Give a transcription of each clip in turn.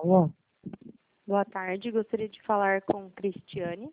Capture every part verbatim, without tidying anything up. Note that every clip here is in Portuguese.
Alô? Boa tarde, gostaria de falar com Cristiane.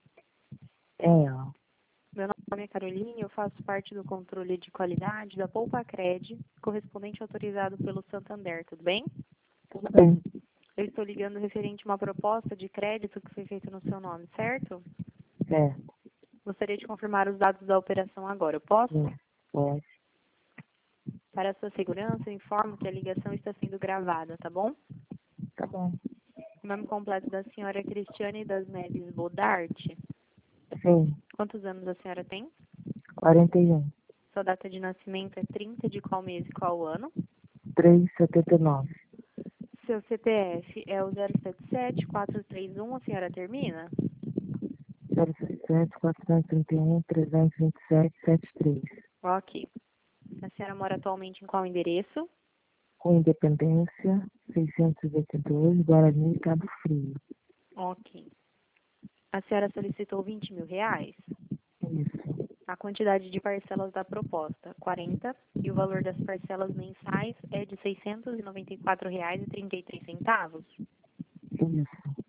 É, ó. Meu nome é Caroline e eu faço parte do controle de qualidade da Poupa-Cred, correspondente autorizado pelo Santander, tudo bem? Tudo bem. Eu estou ligando referente a uma proposta de crédito que foi feita no seu nome, certo? Certo. Gostaria de confirmar os dados da operação agora, eu posso? Sim, pode. Para a sua segurança, eu informo que a ligação está sendo gravada, tá bom? Tá bom. O nome completo da senhora é Cristiane das Neves Bodarte. Sim, Quantos anos a senhora tem? quarenta e um. Sua data de nascimento é trinta de qual mês e qual ano? três setenta e nove. Seu C P F é o zero sete sete quatro três um, a senhora termina? zero sete quatrocentos e trinta e um, trezentos e vinte e sete, setenta e três. Ok. A senhora mora atualmente em qual endereço? Com Independência, seiscentos e oitenta e dois, Guarani, Cabo Frio. Ok. A senhora solicitou vinte mil reais? Isso. A quantidade de parcelas da proposta, quarenta, e o valor das parcelas mensais é de seiscentos e noventa e quatro reais e trinta e três centavos. Isso.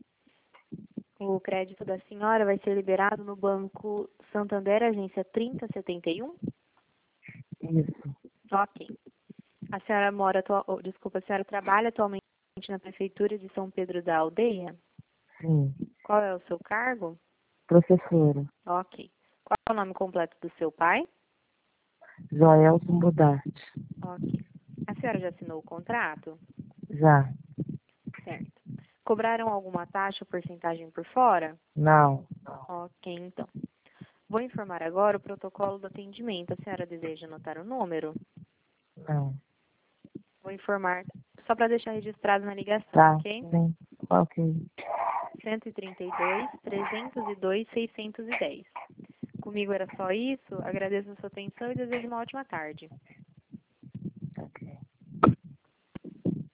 O crédito da senhora vai ser liberado no Banco Santander, agência trinta setenta e um? Isso. Ok. A senhora mora, atua- oh, desculpa, a senhora trabalha atualmente na Prefeitura de São Pedro da Aldeia? Sim. Qual é o seu cargo? Professora. Ok. Qual é o nome completo do seu pai? Joelson Bodarte. Ok. A senhora já assinou o contrato? Já. Certo. Cobraram alguma taxa ou porcentagem por fora? Não. Ok, então. Vou informar agora o protocolo do atendimento. A senhora deseja anotar o número? Não. Vou informar só para deixar registrado na ligação, Tá. ok? Sim. Ok. cento e trinta e dois, trezentos e dois, seiscentos e dez. Comigo era só isso. Agradeço a sua atenção e desejo uma ótima tarde.